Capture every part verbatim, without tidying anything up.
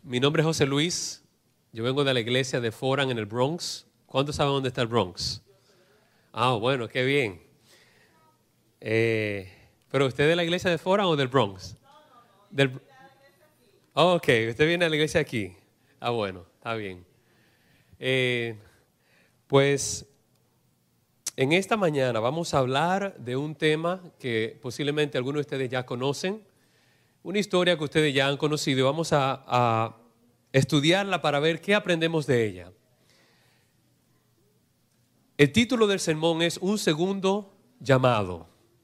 Mi nombre es José Luis. Yo vengo de la iglesia de Foran en el Bronx. ¿Cuántos saben dónde está el Bronx? Ah, bueno, qué bien. Eh, ¿Pero usted es de la iglesia de Foran o del Bronx? Del... Oh, ok, usted viene a la iglesia aquí. Ah, bueno, está bien. Eh, pues en esta mañana vamos a hablar de un tema que posiblemente algunos de ustedes ya conocen, una historia que ustedes ya han conocido. Vamos a, a estudiarla para ver qué aprendemos de ella. El título del sermón es Un segundo llamado.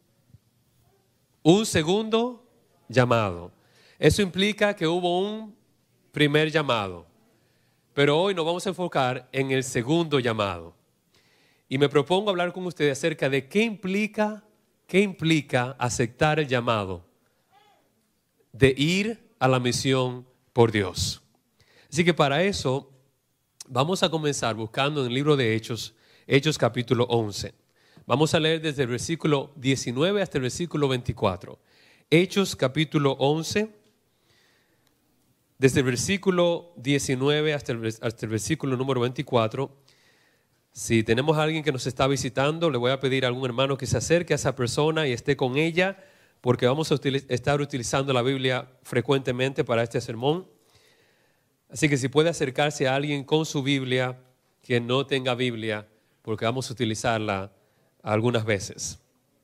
Un segundo llamado. Eso implica que hubo un primer llamado, pero hoy nos vamos a enfocar en el segundo llamado. Y me propongo hablar con ustedes acerca de qué implica, qué implica aceptar el llamado de ir a la misión por Dios. Así que para eso vamos a comenzar buscando en el libro de Hechos, Hechos capítulo once. Vamos a leer desde el versículo diecinueve hasta el versículo veinticuatro. Hechos capítulo once, desde el versículo diecinueve hasta el, hasta el versículo número veinticuatro. Si tenemos a alguien que nos está visitando, le voy a pedir a algún hermano que se acerque a esa persona y esté con ella, porque vamos a utiliz- estar utilizando la Biblia frecuentemente para este sermón. Así que si puede acercarse a alguien con su Biblia, que no tenga Biblia, porque vamos a utilizarla algunas veces.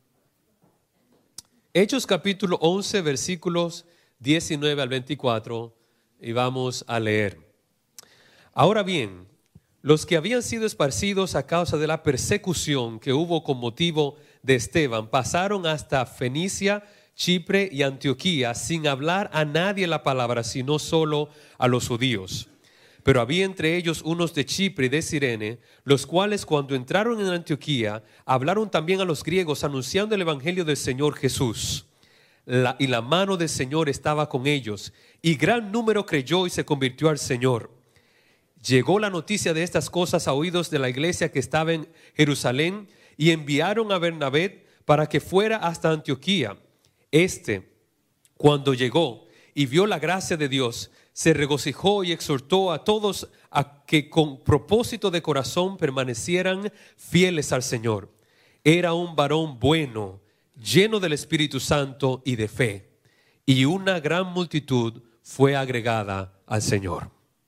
Hechos capítulo once, versículos diecinueve al veinticuatro, y vamos a leer. Ahora bien, los que habían sido esparcidos a causa de la persecución que hubo con motivo de Esteban pasaron hasta Fenicia, Chipre y Antioquía sin hablar a nadie la palabra, sino solo a los judíos. Pero había entre ellos unos de Chipre y de Cirene, los cuales cuando entraron en Antioquía hablaron también a los griegos anunciando el evangelio del Señor Jesús. La, y la mano del Señor estaba con ellos, y gran número creyó y se convirtió al Señor. Llegó la noticia de estas cosas a oídos de la iglesia que estaba en Jerusalén, y enviaron a Bernabé para que fuera hasta Antioquía. Este, cuando llegó y vio la gracia de Dios, se regocijó y exhortó a todos a que con propósito de corazón permanecieran fieles al Señor. Era un varón bueno, lleno del Espíritu Santo y de fe, y una gran multitud fue agregada al Señor.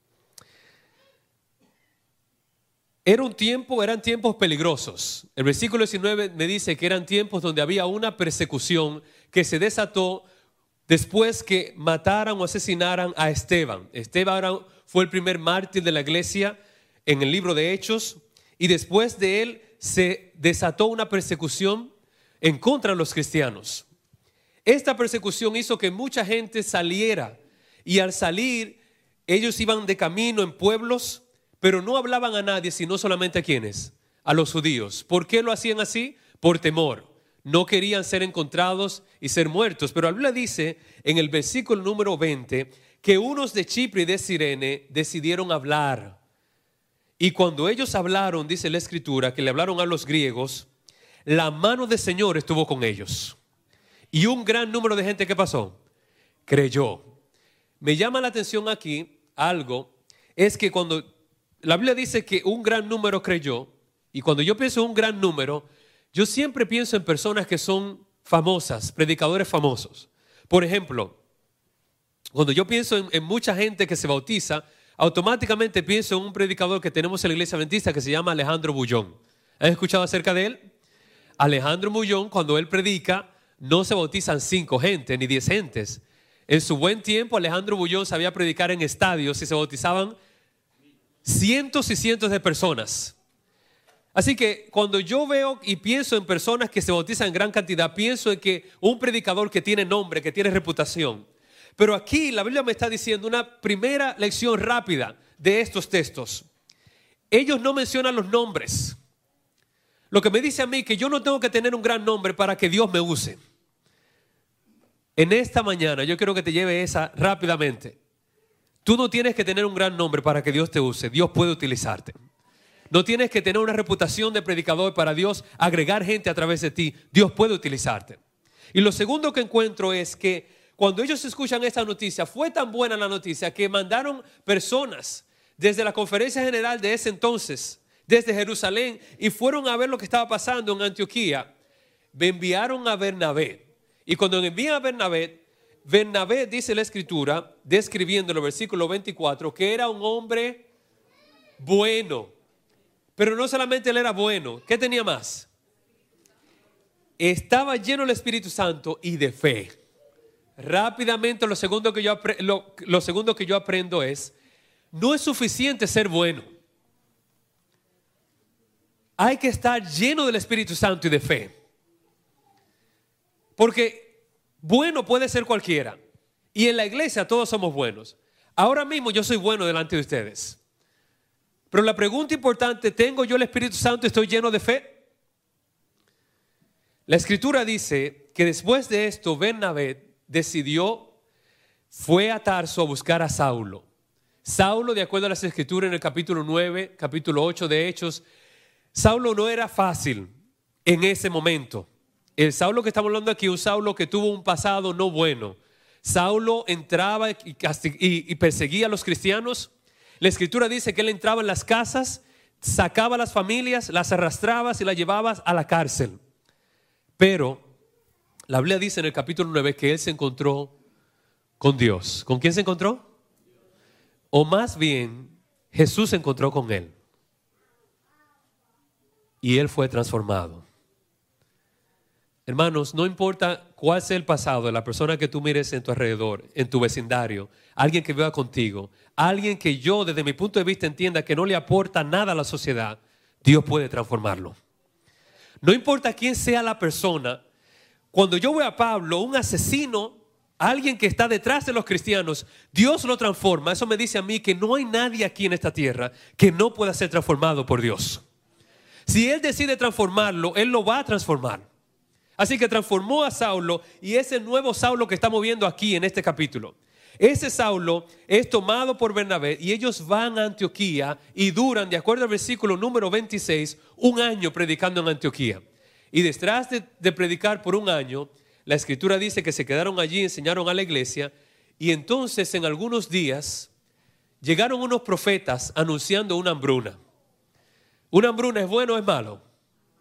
Era un tiempo, eran tiempos peligrosos. El versículo diecinueve me dice que eran tiempos donde había una persecución que se desató después que mataran o asesinaran a Esteban. Esteban fue el primer mártir de la iglesia en el libro de Hechos, y después de él se desató una persecución en contra de los cristianos. Esta persecución hizo que mucha gente saliera, y al salir ellos iban de camino en pueblos, pero no hablaban a nadie, sino solamente a quienes, a los judíos. ¿Por qué lo hacían así? Por temor. No querían ser encontrados y ser muertos. Pero la Biblia dice en el versículo número veinte que unos de Chipre y de Cirene decidieron hablar. Y cuando ellos hablaron, dice la Escritura, que le hablaron a los griegos, la mano del Señor estuvo con ellos. Y un gran número de gente, ¿qué pasó? Creyó. Me llama la atención aquí algo, es que cuando la Biblia dice que un gran número creyó, y cuando yo pienso en un gran número, yo siempre pienso en personas que son famosas, predicadores famosos. Por ejemplo, cuando yo pienso en, en mucha gente que se bautiza, automáticamente pienso en un predicador que tenemos en la iglesia adventista que se llama Alejandro Bullón. ¿Han escuchado acerca de él? Alejandro Bullón, cuando él predica, no se bautizan cinco gente ni diez gentes. En su buen tiempo, Alejandro Bullón sabía predicar en estadios y se bautizaban cientos y cientos de personas. Así que cuando yo veo y pienso en personas que se bautizan en gran cantidad, pienso en que un predicador que tiene nombre, que tiene reputación. Pero aquí la Biblia me está diciendo una primera lección rápida de estos textos. Ellos no mencionan los nombres. Lo que me dice a mí que yo no tengo que tener un gran nombre para que Dios me use. En esta mañana yo quiero que te lleve esa rápidamente. Tú no tienes que tener un gran nombre para que Dios te use. Dios puede utilizarte. No tienes que tener una reputación de predicador para Dios agregar gente a través de ti. Dios puede utilizarte. Y lo segundo que encuentro es que cuando ellos escuchan esta noticia, fue tan buena la noticia que mandaron personas desde la conferencia general de ese entonces, desde Jerusalén, y fueron a ver lo que estaba pasando en Antioquía. Enviaron a Bernabé. Y cuando envían a Bernabé, Bernabé, dice la escritura, describiendo el versículo veinticuatro, que era un hombre bueno. Pero no solamente él era bueno, ¿qué tenía más? Estaba lleno del Espíritu Santo y de fe. Rápidamente lo segundo que yo, lo, lo segundo que yo aprendo es, no es suficiente ser bueno. Hay que estar lleno del Espíritu Santo y de fe. Porque bueno puede ser cualquiera. Y en la iglesia todos somos buenos. Ahora mismo yo soy bueno delante de ustedes. Pero la pregunta importante, ¿tengo yo el Espíritu Santo y estoy lleno de fe? La escritura dice que después de esto Bernabé decidió, fue a Tarso a buscar a Saulo. Saulo, de acuerdo a las escrituras en el capítulo nueve, capítulo ocho de Hechos, Saulo no era fácil en ese momento. El Saulo que estamos hablando aquí, un Saulo que tuvo un pasado no bueno. Saulo entraba y, y, y perseguía a los cristianos. La escritura dice que él entraba en las casas, sacaba a las familias, las arrastraba y las llevaba a la cárcel. Pero la Biblia dice en el capítulo nueve que él se encontró con Dios. ¿Con quién se encontró? O más bien, Jesús se encontró con él. Y él fue transformado. Hermanos, no importa cuál sea el pasado de la persona que tú mires en tu alrededor, en tu vecindario, alguien que viva contigo, alguien que yo desde mi punto de vista entienda que no le aporta nada a la sociedad, Dios puede transformarlo. No importa quién sea la persona, cuando yo veo a Pablo, un asesino, alguien que está detrás de los cristianos, Dios lo transforma. Eso me dice a mí que no hay nadie aquí en esta tierra que no pueda ser transformado por Dios. Si Él decide transformarlo, Él lo va a transformar. Así que transformó a Saulo y ese nuevo Saulo que estamos viendo aquí en este capítulo. Ese Saulo es tomado por Bernabé y ellos van a Antioquía y duran, de acuerdo al versículo número veintiséis, un año predicando en Antioquía. Y detrás de, de predicar por un año, la escritura dice que se quedaron allí, enseñaron a la iglesia y entonces en algunos días llegaron unos profetas anunciando una hambruna. ¿Una hambruna es bueno o es malo?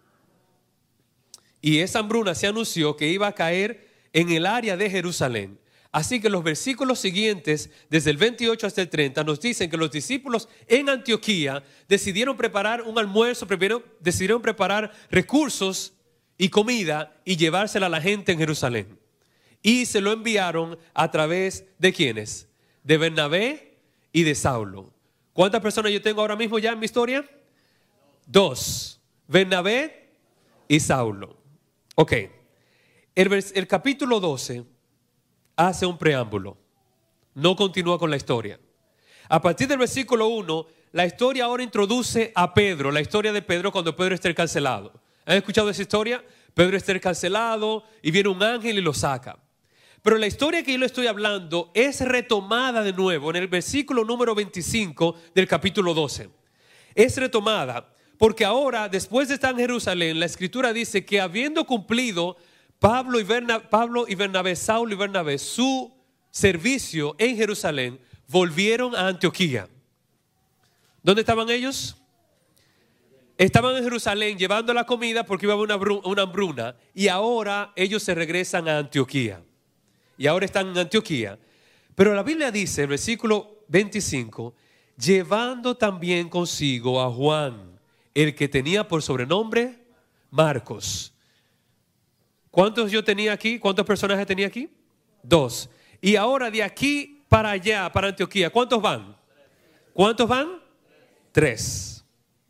Y esa hambruna se anunció que iba a caer en el área de Jerusalén. Así que los versículos siguientes, desde el veintiocho hasta el treinta, nos dicen que los discípulos en Antioquía decidieron preparar un almuerzo, decidieron preparar recursos y comida y llevársela a la gente en Jerusalén. Y se lo enviaron a través de ¿quiénes? De Bernabé y de Saulo. ¿Cuántas personas yo tengo ahora mismo ya en mi historia? Dos. Bernabé y Saulo. Ok, el, vers- el capítulo doce hace un preámbulo, no continúa con la historia. A partir del versículo uno, la historia ahora introduce a Pedro, la historia de Pedro cuando Pedro está encarcelado. ¿Han escuchado esa historia? Pedro está encarcelado y viene un ángel y lo saca. Pero la historia que yo le estoy hablando es retomada de nuevo en el versículo número veinticinco del capítulo doce. Es retomada. Porque ahora, después de estar en Jerusalén, la escritura dice que habiendo cumplido Pablo y, Berna, Pablo y Bernabé, Saulo y Bernabé, su servicio en Jerusalén, volvieron a Antioquía. ¿Dónde estaban ellos? Estaban en Jerusalén llevando la comida porque iba a haber una, una hambruna. Y ahora ellos se regresan a Antioquía. Y ahora están en Antioquía. Pero la Biblia dice, el versículo veinticinco, llevando también consigo a Juan, el que tenía por sobrenombre Marcos. ¿Cuántos yo tenía aquí? ¿Cuántos personajes tenía aquí? Dos. Y ahora de aquí para allá, para Antioquía, ¿cuántos van? ¿Cuántos van? Tres.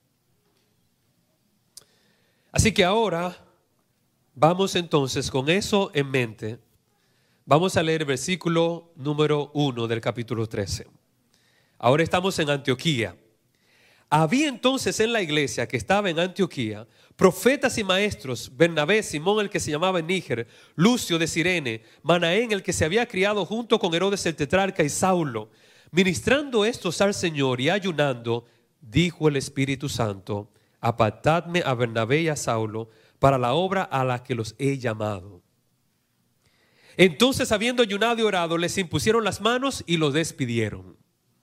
Así que ahora vamos entonces con eso en mente. Vamos a leer el versículo número uno del capítulo trece. Ahora estamos en Antioquía. Había entonces en la iglesia que estaba en Antioquía profetas y maestros, Bernabé, Simón el que se llamaba Níger, Lucio de Cirene, Manaén el que se había criado junto con Herodes el tetrarca y Saulo. Ministrando estos al Señor y ayunando, dijo el Espíritu Santo, apartadme a Bernabé y a Saulo para la obra a la que los he llamado. Entonces, habiendo ayunado y orado, les impusieron las manos y los despidieron.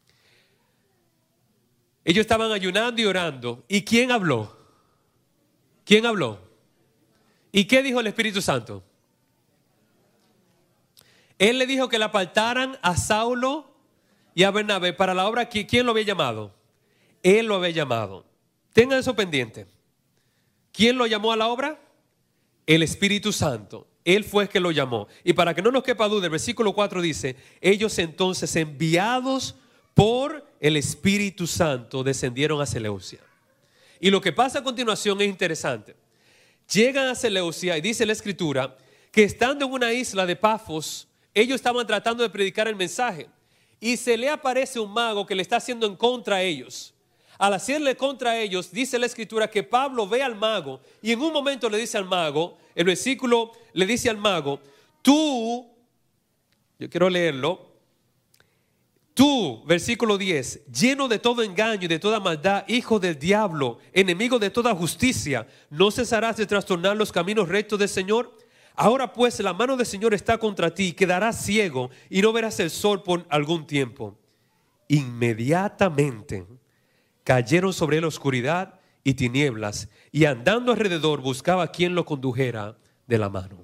Ellos estaban ayunando y orando. ¿Y quién habló? ¿Quién habló? ¿Y qué dijo el Espíritu Santo? Él le dijo que le apartaran a Saulo y a Bernabé para la obra. ¿Quién lo había llamado? Él lo había llamado. Tengan eso pendiente. ¿Quién lo llamó a la obra? El Espíritu Santo. Él fue el que lo llamó. Y para que no nos quepa duda, el versículo cuatro dice: ellos entonces, enviados por el Espíritu Santo, descendieron a Seleucia. Y lo que pasa a continuación es interesante. Llegan a Seleucia y dice la Escritura que estando en una isla de Pafos, ellos estaban tratando de predicar el mensaje. Y se le aparece un mago que le está haciendo en contra a ellos. Al hacerle contra ellos, dice la Escritura que Pablo ve al mago y en un momento le dice al mago, el versículo le dice al mago: tú, yo quiero leerlo, tú, versículo diez, lleno de todo engaño y de toda maldad, hijo del diablo, enemigo de toda justicia, ¿no cesarás de trastornar los caminos rectos del Señor? Ahora pues la mano del Señor está contra ti, quedarás ciego y no verás el sol por algún tiempo. Inmediatamente cayeron sobre él oscuridad y tinieblas, y andando alrededor buscaba a quien lo condujera de la mano.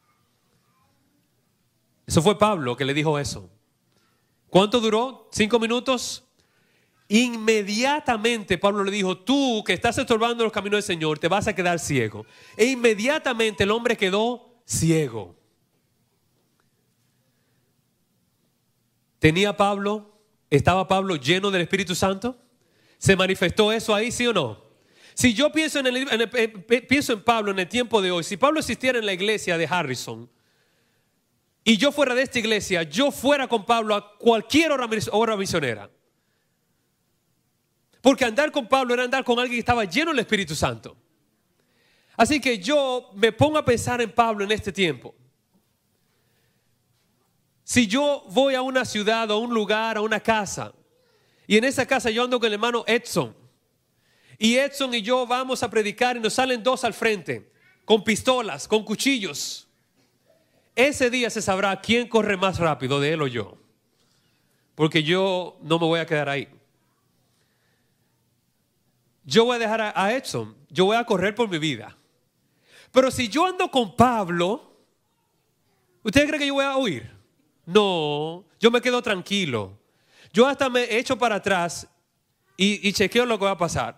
Eso fue Pablo que le dijo eso. ¿Cuánto duró? ¿Cinco minutos? Inmediatamente Pablo le dijo: tú que estás estorbando los caminos del Señor, te vas a quedar ciego. E inmediatamente el hombre quedó ciego. ¿Tenía Pablo, estaba Pablo lleno del Espíritu Santo? ¿Se manifestó eso ahí, sí o no? Si yo pienso en, el, en el, pienso en Pablo en el tiempo de hoy, si Pablo existiera en la iglesia de Harrison y yo fuera de esta iglesia, yo fuera con Pablo a cualquier hora, hora misionera. Porque andar con Pablo era andar con alguien que estaba lleno del Espíritu Santo. Así que yo me pongo a pensar en Pablo en este tiempo. Si yo voy a una ciudad, a un lugar, a una casa, y en esa casa yo ando con el hermano Edson, y Edson y yo vamos a predicar y nos salen dos al frente, con pistolas, con cuchillos. Ese día se sabrá quién corre más rápido, de él o yo. Porque yo no me voy a quedar ahí. Yo voy a dejar a, a Edson, yo voy a correr por mi vida. Pero si yo ando con Pablo, ¿usted cree que yo voy a huir? No, yo me quedo tranquilo. Yo hasta me echo para atrás y, y chequeo lo que va a pasar.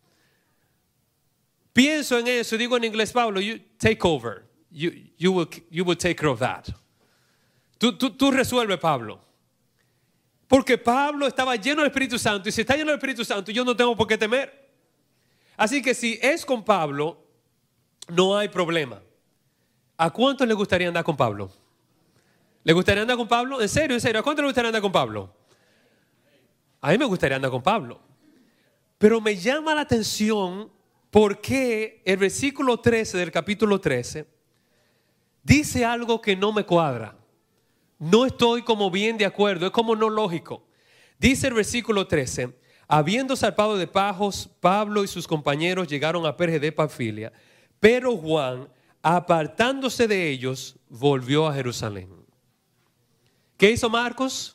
Pienso en eso y digo en inglés: Pablo, you take over. You, you, will, you will take care of that. Tú, tú, tú resuelve, Pablo. Porque Pablo estaba lleno del Espíritu Santo, y si está lleno del Espíritu Santo, yo no tengo por qué temer. Así que si es con Pablo, no hay problema. ¿A cuántos les gustaría andar con Pablo? ¿Les gustaría andar con Pablo? ¿En serio, en serio? ¿A cuántos les gustaría andar con Pablo? A mí me gustaría andar con Pablo. Pero me llama la atención porque el versículo trece del capítulo trece dice algo que no me cuadra. No estoy como bien de acuerdo, es como no lógico. Dice el versículo trece: habiendo zarpado de Pafos, Pablo y sus compañeros llegaron a Perge de Panfilia, pero Juan, apartándose de ellos, volvió a Jerusalén. ¿Qué hizo Marcos?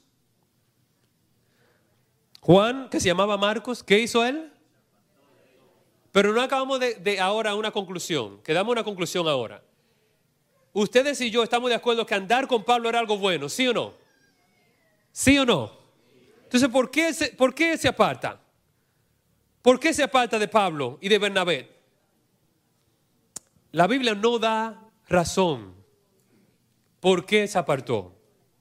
Juan, que se llamaba Marcos, ¿qué hizo él? Pero no acabamos de, de ahora una conclusión, que damos una conclusión ahora. Ustedes y yo estamos de acuerdo que andar con Pablo era algo bueno, ¿sí o no? ¿Sí o no? Entonces, ¿por qué se, por qué se aparta? ¿Por qué se aparta de Pablo y de Bernabé? La Biblia no da razón por qué se apartó.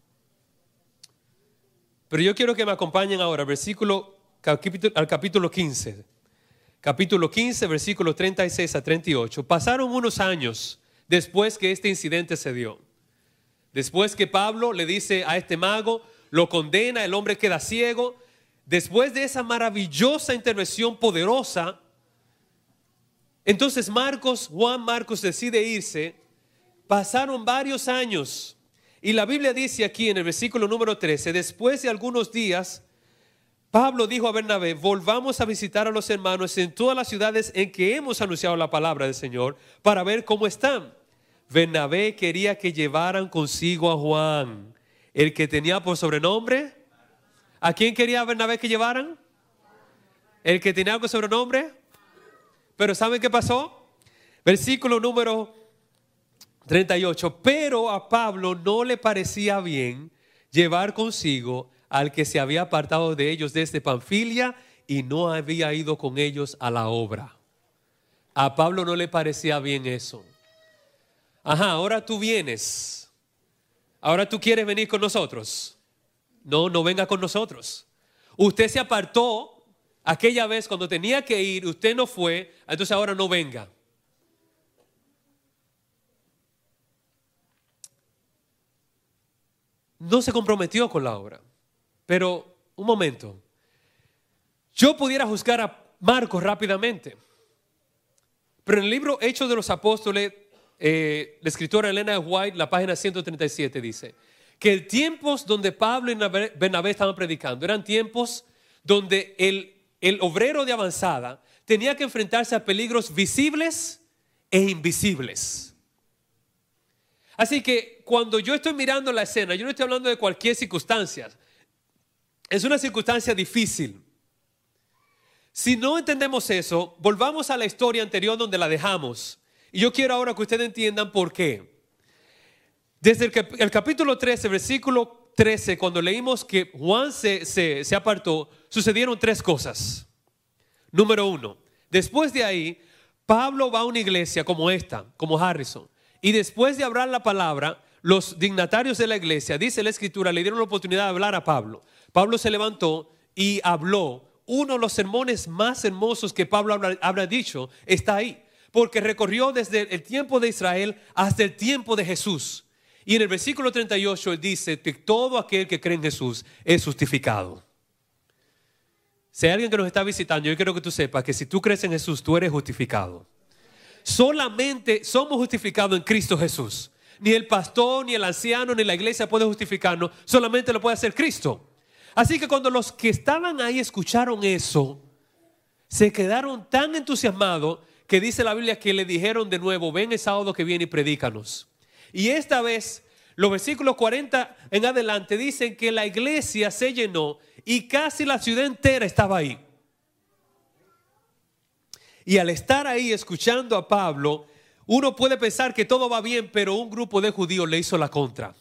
Pero yo quiero que me acompañen ahora al versículo, capítulo, al capítulo quince. Capítulo quince, versículos treinta y seis a treinta y ocho. Pasaron unos años después que este incidente se dio. Después que Pablo le dice a este mago, lo condena, el hombre queda ciego. Después de esa maravillosa intervención poderosa, entonces Marcos, Juan Marcos decide irse. Pasaron varios años. Y la Biblia dice aquí en el versículo número trece: después de algunos días, Pablo dijo a Bernabé: volvamos a visitar a los hermanos en todas las ciudades en que hemos anunciado la palabra del Señor para ver cómo están. Bernabé quería que llevaran consigo a Juan, el que tenía por sobrenombre. ¿A quién quería Bernabé que llevaran? El que tenía por sobrenombre. Pero ¿saben qué pasó? Versículo número treinta y ocho. Pero a Pablo no le parecía bien llevar consigo al que se había apartado de ellos desde Panfilia y no había ido con ellos a la obra. A Pablo no le parecía bien eso. Ajá, ahora tú vienes. Ahora tú quieres venir con nosotros. No, no venga con nosotros. Usted se apartó aquella vez cuando tenía que ir, usted no fue, entonces ahora no venga. No se comprometió con la obra. Pero, un momento. Yo pudiera juzgar a Marcos rápidamente. Pero en el libro Hechos de los Apóstoles, eh, la escritora Elena White, la página ciento treinta y siete dice que el tiempos donde Pablo y Bernabé estaban predicando eran tiempos donde el, el obrero de avanzada tenía que enfrentarse a peligros visibles e invisibles. Así que cuando yo estoy mirando la escena, yo no estoy hablando de cualquier circunstancia. Es una circunstancia difícil. Si no entendemos eso, volvamos a la historia anterior donde la dejamos. Y yo quiero ahora que ustedes entiendan por qué. Desde el, cap- el capítulo trece, versículo trece, cuando leímos que Juan se, se, se apartó, sucedieron tres cosas. Número uno, después de ahí, Pablo va a una iglesia como esta, como Harrison. Y después de hablar la palabra, los dignatarios de la iglesia, dice la escritura, le dieron la oportunidad de hablar a Pablo. Pablo se levantó y habló. Uno de los sermones más hermosos que Pablo habrá, habrá dicho está ahí. Porque recorrió desde el tiempo de Israel hasta el tiempo de Jesús. Y en el versículo treinta y ocho él dice que todo aquel que cree en Jesús es justificado. Si hay alguien que nos está visitando, yo quiero que tú sepas que si tú crees en Jesús, tú eres justificado. Solamente somos justificados en Cristo Jesús. Ni el pastor, ni el anciano, ni la iglesia puede justificarnos. Solamente lo puede hacer Cristo. Así que cuando los que estaban ahí escucharon eso, se quedaron tan entusiasmados que dice la Biblia que le dijeron de nuevo, ven el sábado que viene y predícanos. Y esta vez, los versículos cuarenta en adelante dicen que la iglesia se llenó y casi la ciudad entera estaba ahí. Y al estar ahí escuchando a Pablo, uno puede pensar que todo va bien, pero un grupo de judíos le hizo la contra.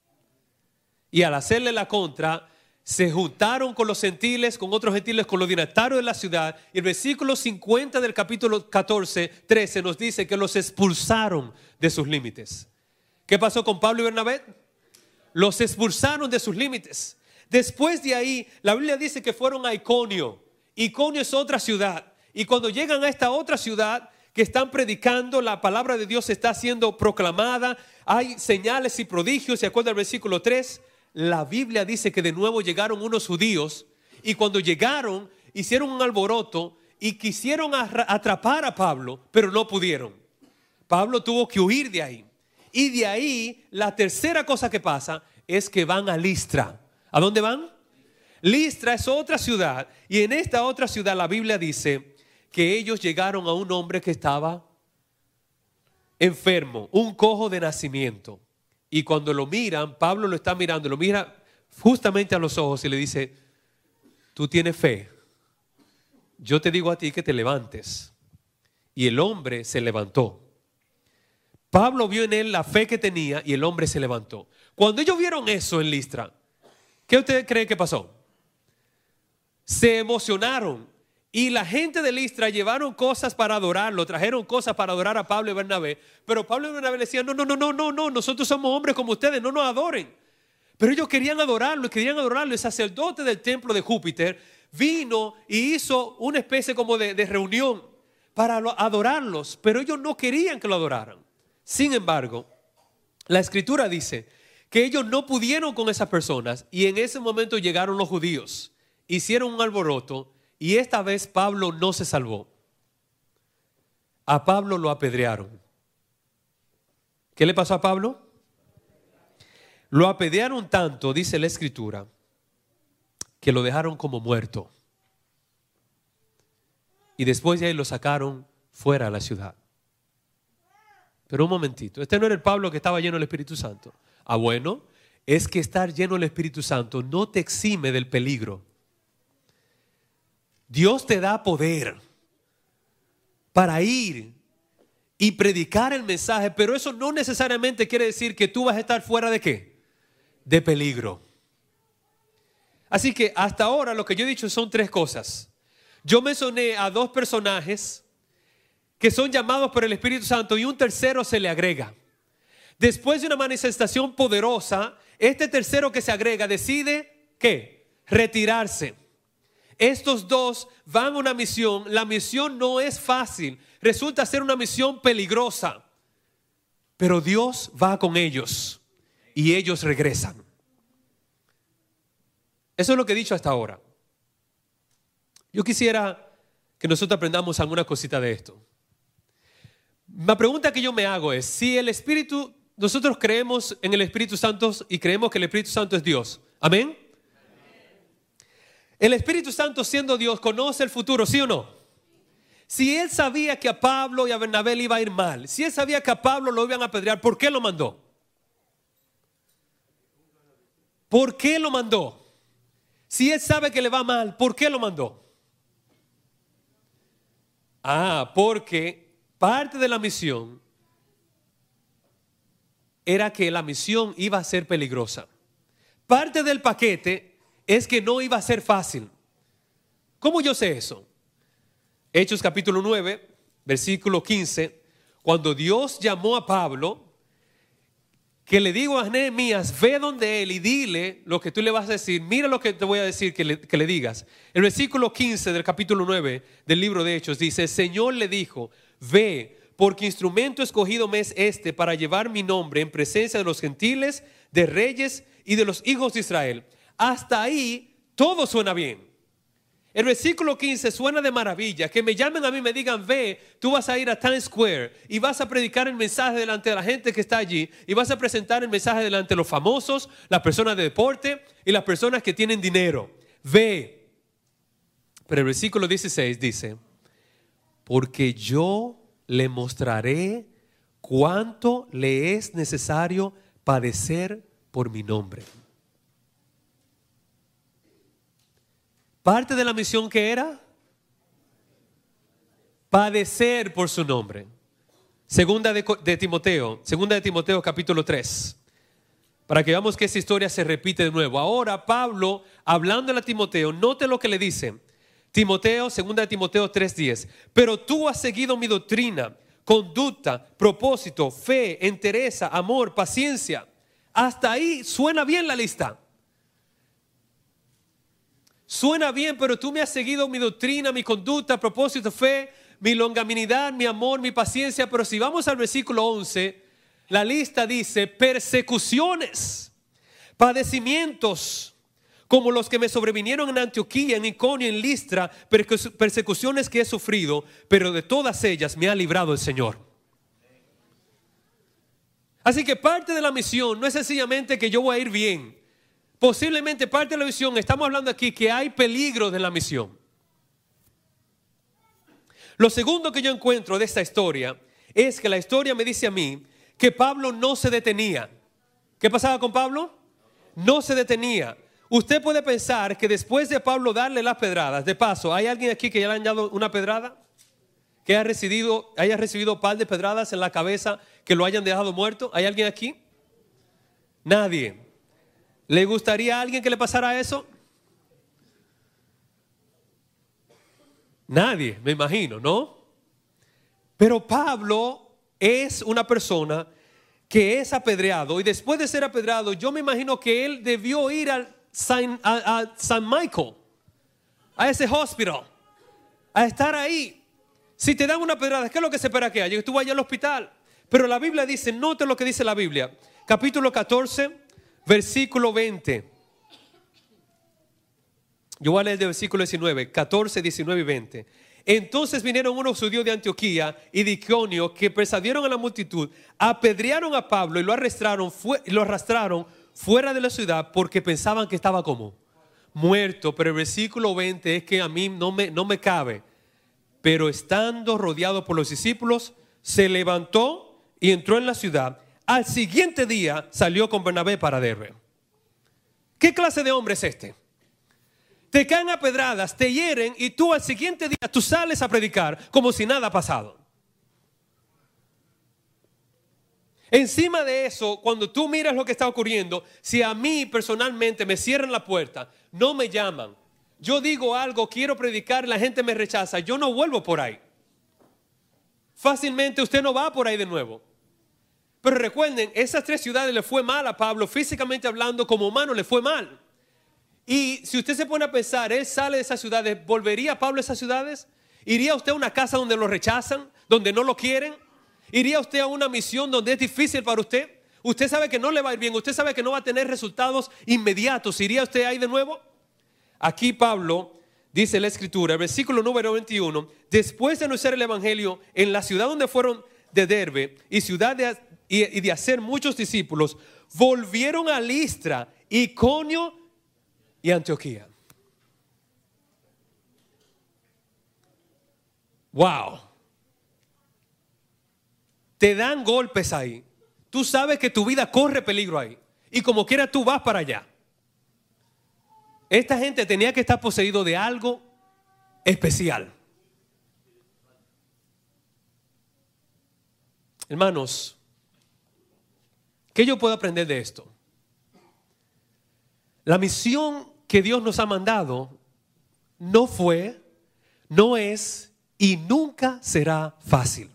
Y al hacerle la contra, se juntaron con los gentiles, con otros gentiles, con los dignatarios de la ciudad. Y el versículo cincuenta del capítulo catorce, trece nos dice que los expulsaron de sus límites. ¿Qué pasó con Pablo y Bernabé? Los expulsaron de sus límites. Después de ahí, la Biblia dice que fueron a Iconio. Iconio es otra ciudad. Y cuando llegan a esta otra ciudad que están predicando, la palabra de Dios está siendo proclamada. Hay señales y prodigios. ¿Se acuerdan del versículo tres? La Biblia dice que de nuevo llegaron unos judíos y cuando llegaron hicieron un alboroto y quisieron atrapar a Pablo, pero no pudieron. Pablo tuvo que huir de ahí. Y de ahí la tercera cosa que pasa es que van a Listra. ¿A dónde van? Listra es otra ciudad y en esta otra ciudad la Biblia dice que ellos llegaron a un hombre que estaba enfermo, un cojo de nacimiento. Y cuando lo miran, Pablo lo está mirando, lo mira justamente a los ojos y le dice, tú tienes fe, yo te digo a ti que te levantes. Y el hombre se levantó. Pablo vio en él la fe que tenía y el hombre se levantó. Cuando ellos vieron eso en Listra, ¿qué ustedes creen que pasó? Se emocionaron. Y la gente de Listra llevaron cosas para adorarlo, trajeron cosas para adorar a Pablo y Bernabé. Pero Pablo y Bernabé le decían, no, no, no, no, no, no, nosotros somos hombres como ustedes, no nos adoren. Pero ellos querían adorarlo, querían adorarlo. El sacerdote del templo de Júpiter vino y hizo una especie como de, de reunión para adorarlos, pero ellos no querían que lo adoraran. Sin embargo, la escritura dice que ellos no pudieron con esas personas y en ese momento llegaron los judíos, hicieron un alboroto. Y esta vez Pablo no se salvó. A Pablo lo apedrearon. ¿Qué le pasó a Pablo? Lo apedrearon tanto, dice la escritura, que lo dejaron como muerto. Y después de ahí lo sacaron fuera de la ciudad. pero un momentito, este no era el Pablo que estaba lleno del Espíritu Santo. Ah, bueno, es que estar lleno del Espíritu Santo no te exime del peligro. Dios te da poder para ir y predicar el mensaje, pero eso no necesariamente quiere decir que tú vas a estar fuera de ¿qué? De peligro. Así que hasta ahora lo que yo he dicho son tres cosas. Yo mencioné a dos personajes que son llamados por el Espíritu Santo y un tercero se le agrega. Después de una manifestación poderosa, este tercero que se agrega decide ¿qué? Retirarse. Estos dos van a una misión. La misión no es fácil. Resulta ser una misión peligrosa. Pero Dios va con ellos y ellos regresan. Eso es lo que he dicho hasta ahora. Yo quisiera que nosotros aprendamos alguna cosita de esto. La pregunta que yo me hago es, si el Espíritu, nosotros creemos en el Espíritu Santo y creemos que el Espíritu Santo es Dios. ¿Amén? El Espíritu Santo, siendo Dios, conoce el futuro, ¿sí o no? Si Él sabía que a Pablo y a Bernabé le iba a ir mal, si Él sabía que a Pablo lo iban a apedrear, ¿por qué lo mandó? ¿Por qué lo mandó? Si Él sabe que le va mal, ¿por qué lo mandó? Ah, porque parte de la misión era que la misión iba a ser peligrosa. Parte del paquete es que no iba a ser fácil. ¿Cómo yo sé eso? Hechos capítulo nueve, versículo quince, cuando Dios llamó a Pablo, que le digo a Nehemías, ve donde él y dile lo que tú le vas a decir. Mira lo que te voy a decir que le, que le digas. El versículo quince del capítulo nueve del libro de Hechos dice, el Señor le dijo, ve, porque instrumento escogido me es este para llevar mi nombre en presencia de los gentiles, de reyes y de los hijos de Israel. Hasta ahí todo suena bien. El versículo quince suena de maravilla. Que me llamen a mí y me digan, ve, tú vas a ir a Times Square y vas a predicar el mensaje delante de la gente que está allí y vas a presentar el mensaje delante de los famosos, las personas de deporte y las personas que tienen dinero. Ve. Pero el versículo dieciséis dice, porque yo le mostraré cuánto le es necesario padecer por mi nombre. Parte de la misión que era padecer por su nombre. Segunda de, de Timoteo, segunda de Timoteo capítulo tres. Para que veamos que esa historia se repite de nuevo. Ahora Pablo, hablando a Timoteo, note lo que le dice. Timoteo, segunda de Timoteo tres diez. Pero tú has seguido mi doctrina, conducta, propósito, fe, entereza, amor, paciencia. Hasta ahí suena bien la lista. Suena bien, pero tú me has seguido mi doctrina, mi conducta, propósito, fe, mi longanimidad, mi amor, mi paciencia. Pero si vamos al versículo once, la lista dice persecuciones, padecimientos, como los que me sobrevinieron en Antioquía, en Iconio, en Listra, persecuciones que he sufrido, pero de todas ellas me ha librado el Señor. Así que parte de la misión no es sencillamente que yo voy a ir bien. Posiblemente parte de la misión, estamos hablando aquí que hay peligro de la misión. Lo segundo que yo encuentro de esta historia es que la historia me dice a mí que Pablo no se detenía. ¿Qué pasaba con Pablo? No se detenía. Usted puede pensar que después de Pablo darle las pedradas, de paso, ¿hay alguien aquí que ya le han dado una pedrada? ¿Que haya recibido, haya recibido un par de pedradas en la cabeza que lo hayan dejado muerto? ¿Hay alguien aquí? Nadie. ¿Le gustaría a alguien que le pasara eso? Nadie, me imagino, ¿no? Pero Pablo es una persona que es apedreado y después de ser apedreado, yo me imagino que él debió ir al San, a, a San Michael, a ese hospital, a estar ahí. Si te dan una pedrada, ¿qué es lo que se espera que haya? Que tú vayas al hospital. Pero la Biblia dice, note lo que dice la Biblia, capítulo catorce. Versículo veinte. Yo voy a leer del versículo diecinueve, catorce, diecinueve y veinte. Entonces vinieron unos judíos de Antioquía y de Iconio que persuadieron a la multitud, apedrearon a Pablo y lo arrastraron, fue, lo arrastraron fuera de la ciudad porque pensaban que estaba como muerto. Pero el versículo veinte es que a mí no me, no me cabe. Pero estando rodeado por los discípulos, se levantó y entró en la ciudad. Al siguiente día salió con Bernabé para Derbe. ¿Qué clase de hombre es este? Te caen a pedradas, te hieren y tú al siguiente día tú sales a predicar como si nada ha pasado. Encima de eso, cuando tú miras lo que está ocurriendo, si a mí personalmente me cierran la puerta, no me llaman, yo digo algo, quiero predicar, la gente me rechaza, yo no vuelvo por ahí. Fácilmente usted no va por ahí de nuevo. Pero recuerden, esas tres ciudades le fue mal a Pablo, físicamente hablando, como humano le fue mal. Y si usted se pone a pensar, él sale de esas ciudades, ¿volvería Pablo a esas ciudades? ¿Iría usted a una casa donde lo rechazan, donde no lo quieren? ¿Iría usted a una misión donde es difícil para usted? Usted sabe que no le va a ir bien, usted sabe que no va a tener resultados inmediatos. ¿Iría usted ahí de nuevo? Aquí Pablo dice la escritura, el versículo número veintiuno, después de anunciar el evangelio en la ciudad donde fueron de Derbe y ciudad de, y, y de hacer muchos discípulos, volvieron a Listra, Iconio y Antioquía. Wow. Te dan golpes ahí. Tú sabes que tu vida corre peligro ahí. Y como quiera tú vas para allá. Esta gente tenía que estar poseído de algo especial. Hermanos, ¿qué yo puedo aprender de esto? La misión que Dios nos ha mandado no fue, no es y nunca será fácil.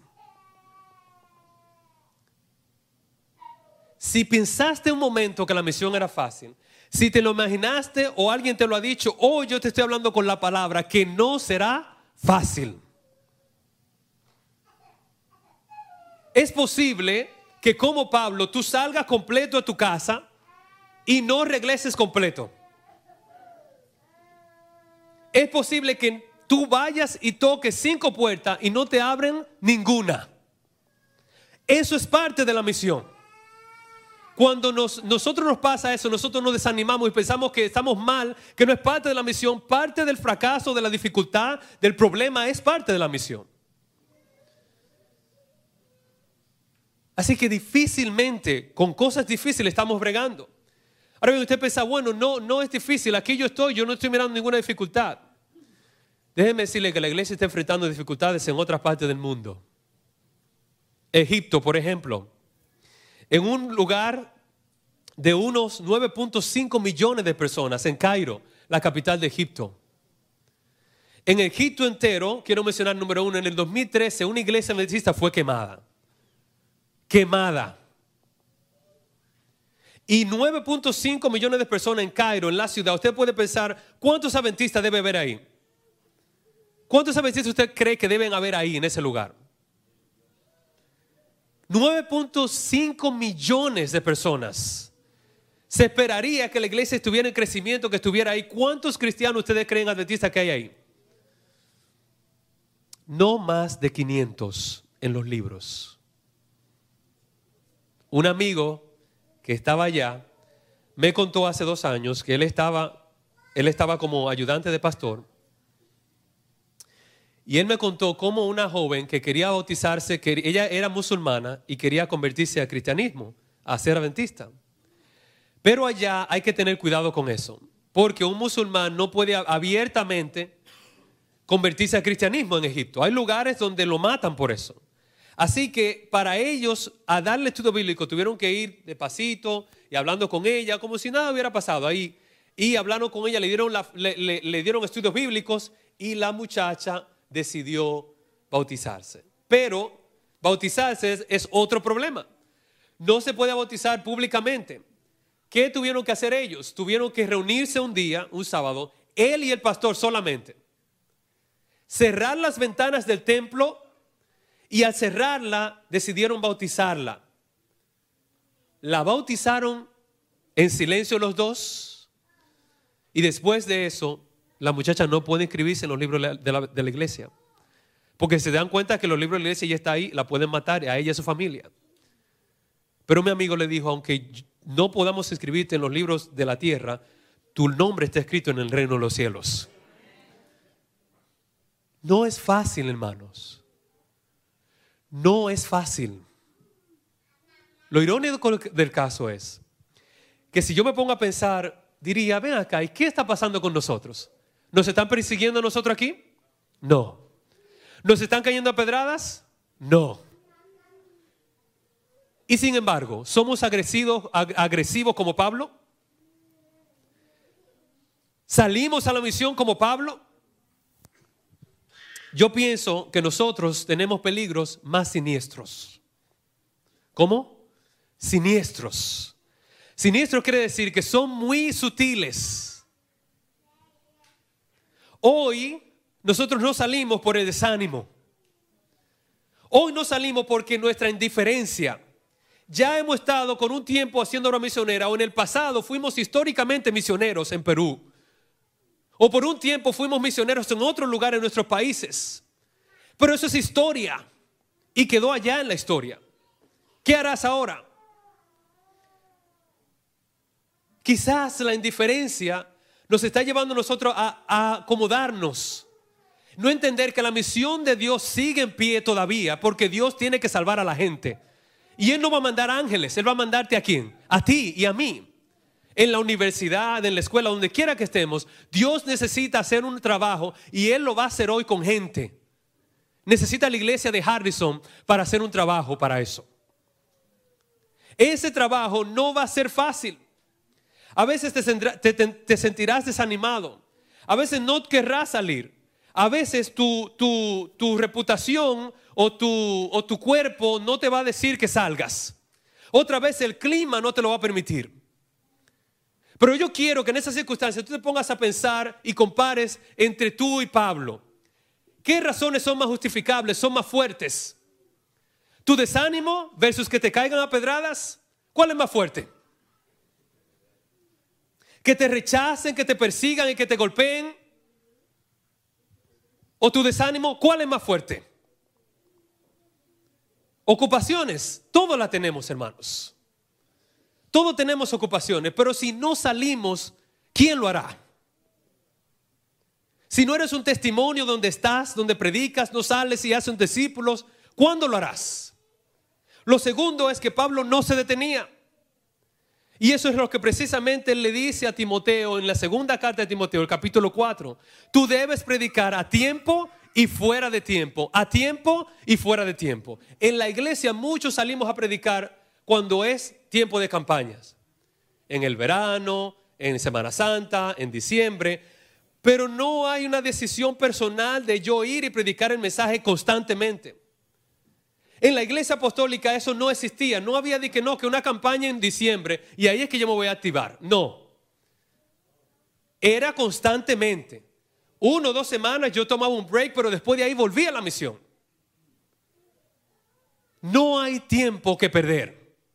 Si pensaste un momento que la misión era fácil, si te lo imaginaste o alguien te lo ha dicho, o yo te estoy hablando con la palabra que no será fácil. Es posible que como Pablo tú salgas completo de tu casa y no regreses completo. Es posible que tú vayas y toques cinco puertas y no te abren ninguna. Eso es parte de la misión. Cuando nos, nosotros nos pasa eso, nosotros nos desanimamos y pensamos que estamos mal, que no es parte de la misión. Parte del fracaso, de la dificultad, del problema es parte de la misión. Así que difícilmente, con cosas difíciles estamos bregando. Ahora bien, usted piensa, bueno, no, no es difícil, aquí yo estoy, yo no estoy mirando ninguna dificultad. Déjeme decirle que la iglesia está enfrentando dificultades en otras partes del mundo. Egipto, por ejemplo. En un lugar de unos nueve punto cinco millones de personas, en Cairo, la capital de Egipto. En Egipto entero, quiero mencionar número uno, en el dos mil trece una iglesia metodista fue quemada. Quemada. Y nueve punto cinco millones de personas en Cairo, en la ciudad. Usted puede pensar, ¿cuántos adventistas debe haber ahí? ¿Cuántos adventistas usted cree que deben haber ahí en ese lugar? nueve punto cinco millones de personas. Se esperaría que la iglesia estuviera en crecimiento, que estuviera ahí. ¿Cuántos cristianos ustedes creen adventistas que hay ahí? No más de quinientos en los libros. Un amigo que estaba allá me contó hace dos años que él estaba, él estaba como ayudante de pastor. Y él me contó cómo una joven que quería bautizarse, que ella era musulmana y quería convertirse al cristianismo, a ser adventista. Pero allá hay que tener cuidado con eso, porque un musulmán no puede abiertamente convertirse al cristianismo en Egipto. Hay lugares donde lo matan por eso. Así que para ellos, a darle estudio bíblico, tuvieron que ir despacito y hablando con ella, como si nada hubiera pasado ahí. Y hablando con ella, le dieron, la, le, le, le dieron estudios bíblicos y la muchacha decidió bautizarse. Pero bautizarse es, es otro problema. No se puede bautizar públicamente. ¿Qué tuvieron que hacer ellos? Tuvieron que reunirse un día, un sábado, él y el pastor solamente. Cerrar las ventanas del templo y al cerrarla decidieron bautizarla. La bautizaron en silencio los dos y después de eso la muchacha no puede inscribirse en los libros de la, de la iglesia. Porque se dan cuenta que los libros de la iglesia ya está ahí, la pueden matar a ella y a su familia. Pero mi amigo le dijo, aunque no podamos inscribirte en los libros de la tierra, tu nombre está escrito en el reino de los cielos. No es fácil, hermanos. No es fácil. Lo irónico del caso es que si yo me pongo a pensar, diría, ven acá, ¿y qué está pasando con nosotros? ¿Nos están persiguiendo a nosotros aquí? No. ¿Nos están cayendo a pedradas? No. Y sin embargo, ¿somos agresivos, ag- agresivos como Pablo? ¿Salimos a la misión como Pablo? Yo pienso que nosotros tenemos peligros más siniestros. ¿Cómo? Siniestros. Siniestros quiere decir que son muy sutiles. Hoy nosotros no salimos por el desánimo. Hoy no salimos porque nuestra indiferencia. Ya hemos estado con un tiempo haciendo obra misionera, o en el pasado fuimos históricamente misioneros en Perú, o por un tiempo fuimos misioneros en otros lugares de nuestros países. Pero eso es historia y quedó allá en la historia. ¿Qué harás ahora? Quizás la indiferencia nos está llevando a nosotros a, a acomodarnos. No entender que la misión de Dios sigue en pie todavía, porque Dios tiene que salvar a la gente. Y Él no va a mandar ángeles, Él va a mandarte ¿a quién? A ti y a mí. En la universidad, en la escuela, donde quiera que estemos, Dios necesita hacer un trabajo y Él lo va a hacer hoy con gente. Necesita la iglesia de Harrison para hacer un trabajo para eso. Ese trabajo no va a ser fácil. A veces te, te, te, te sentirás desanimado. A veces no querrás salir. A veces tu, tu, tu reputación o tu, o tu cuerpo no te va a decir que salgas. Otra vez el clima no te lo va a permitir. Pero yo quiero que en esas circunstancias tú te pongas a pensar y compares entre tú y Pablo. ¿Qué razones son más justificables, son más fuertes? ¿Tu desánimo versus que te caigan a pedradas? ¿Cuál es más fuerte? ¿Que te rechacen, que te persigan y que te golpeen? ¿O tu desánimo? ¿Cuál es más fuerte? Ocupaciones, todos las tenemos, hermanos. Todos tenemos ocupaciones, pero si no salimos, ¿quién lo hará? Si no eres un testimonio donde estás, donde predicas, no sales y haces discípulos, ¿cuándo lo harás? Lo segundo es que Pablo no se detenía. Y eso es lo que precisamente él le dice a Timoteo en la segunda carta de Timoteo, el capítulo cuatro. Tú debes predicar a tiempo y fuera de tiempo, a tiempo y fuera de tiempo. En la iglesia muchos salimos a predicar cuando es tiempo de campañas. En el verano, en Semana Santa, en diciembre. Pero no hay una decisión personal de yo ir y predicar el mensaje constantemente. En la iglesia apostólica eso no existía. No había de que no, que una campaña en diciembre y ahí es que yo me voy a activar. No. Era constantemente. Uno o dos semanas yo tomaba un break, pero después de ahí volví a la misión. No hay tiempo que perder.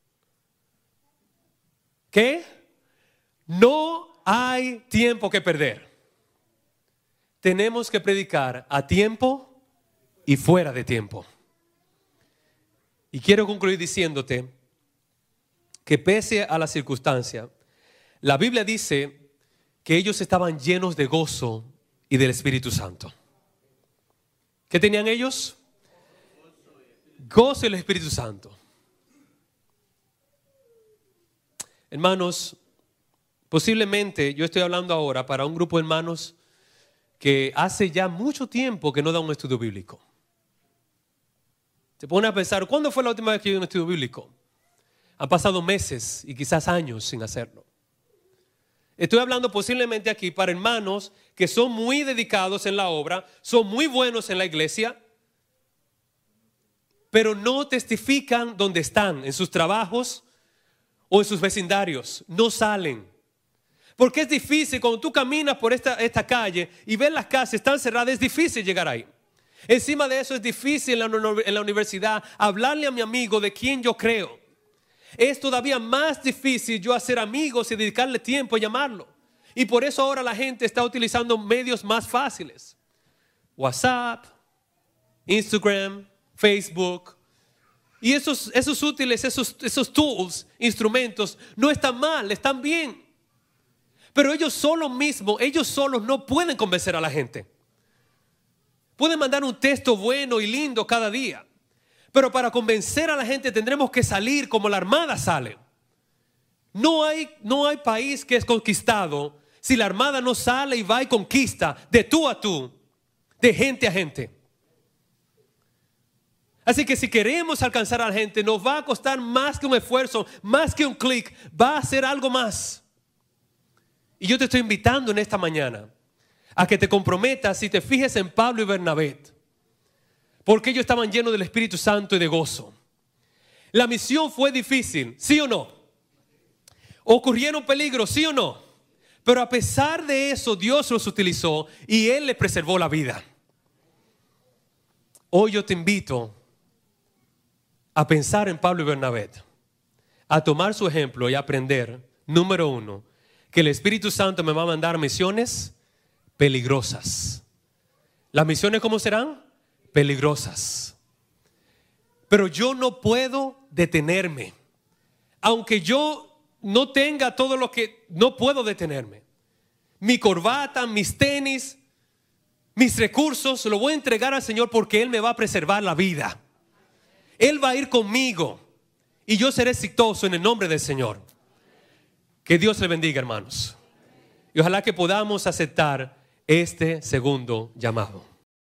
¿Qué? No hay tiempo que perder. Tenemos que predicar a tiempo y fuera de tiempo. Y quiero concluir diciéndote que pese a la circunstancia, la Biblia dice que ellos estaban llenos de gozo y del Espíritu Santo. ¿Qué tenían ellos? Gozo y el Espíritu Santo. Hermanos, posiblemente yo estoy hablando ahora para un grupo de hermanos que hace ya mucho tiempo que no da un estudio bíblico. Se pone a pensar, ¿cuándo fue la última vez que yo di un estudio bíblico? Han pasado meses y quizás años sin hacerlo. Estoy hablando posiblemente aquí para hermanos que son muy dedicados en la obra, son muy buenos en la iglesia, pero no testifican donde están, en sus trabajos o en sus vecindarios. No salen. Porque es difícil, cuando tú caminas por esta, esta calle y ves las casas están cerradas, es difícil llegar ahí. Encima de eso es difícil en la, en la universidad hablarle a mi amigo de quién yo creo. Es todavía más difícil yo hacer amigos y dedicarle tiempo a llamarlo. Y por eso ahora la gente está utilizando medios más fáciles. WhatsApp, Instagram, Facebook. Y esos, esos útiles, esos, esos tools, instrumentos, no están mal, están bien. Pero ellos solos mismos, ellos solos no pueden convencer a la gente. Pueden mandar un texto bueno y lindo cada día, Pero para convencer a la gente tendremos que salir como la armada sale. No hay, no hay país que es conquistado si la armada no sale y va y conquista de tú a tú, de gente a gente. Así que si queremos alcanzar a la gente, nos va a costar más que un esfuerzo, más que un clic, va a ser algo más. Y yo te estoy invitando en esta mañana a que te comprometas y te fijes en Pablo y Bernabé, porque ellos estaban llenos del Espíritu Santo y de gozo. La misión fue difícil, ¿sí o no? Ocurrieron peligros, ¿sí o no? Pero a pesar de eso, Dios los utilizó y Él les preservó la vida. Hoy yo te invito a pensar en Pablo y Bernabé, a tomar su ejemplo y aprender, número uno, que el Espíritu Santo me va a mandar misiones peligrosas. ¿Las misiones cómo serán? Peligrosas. Pero yo no puedo detenerme. Aunque yo no tenga todo lo que, no puedo detenerme. Mi corbata, mis tenis, mis recursos, lo voy a entregar al Señor porque Él me va a preservar la vida. Él va a ir conmigo y yo seré exitoso en el nombre del Señor. Que Dios le bendiga, hermanos. Y ojalá que podamos aceptar este segundo llamado.